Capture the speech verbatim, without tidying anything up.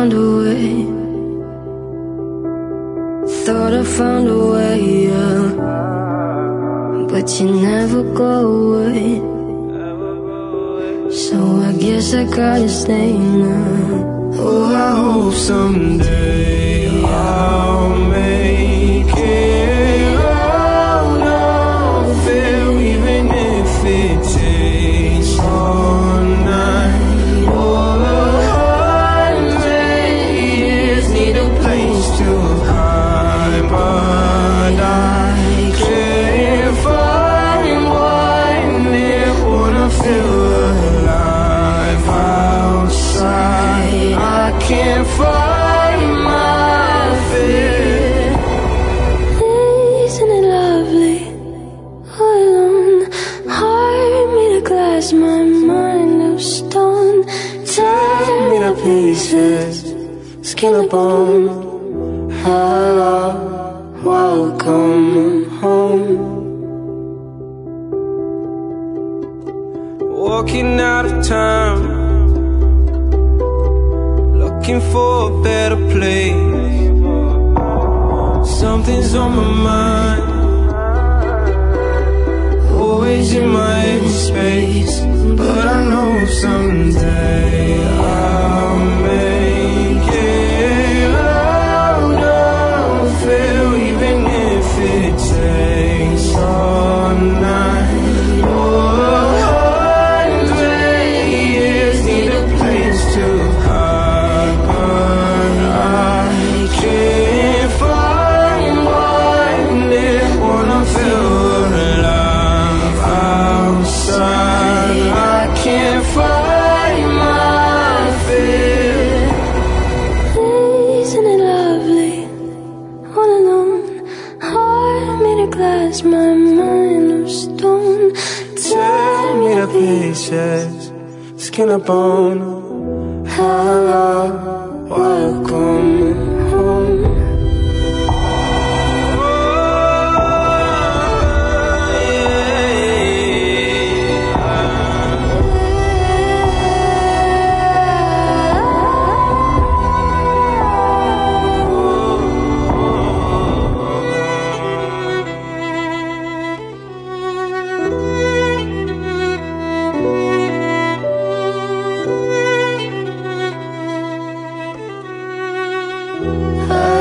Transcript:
found a way. Thought I found a way, yeah. But you never go away. So I guess I gotta stay now. Oh, I hope someday I'll make it out of it, even if it takes all night or a hundred years. Need a place to hide, but I can't find one that wanna feel alive outside. I can't find my fear. Isn't it lovely? All alone, heart made of glass, my mind of stone. Tear me to pieces, skin and bone. Hello, welcome home. Walking out of town, looking for a better place. Something's on my mind, always in my head space. But I know someday I'll make it out of it, even if it takes all night or a hundred years. Need a place to hide, but I can't find one that wanna feel alive outside. I can't find my fear. Isn't it lovely? All alone, heart made of glass, my mind of stone. Tear me to pieces, skin and bone. Hello, welcome home. I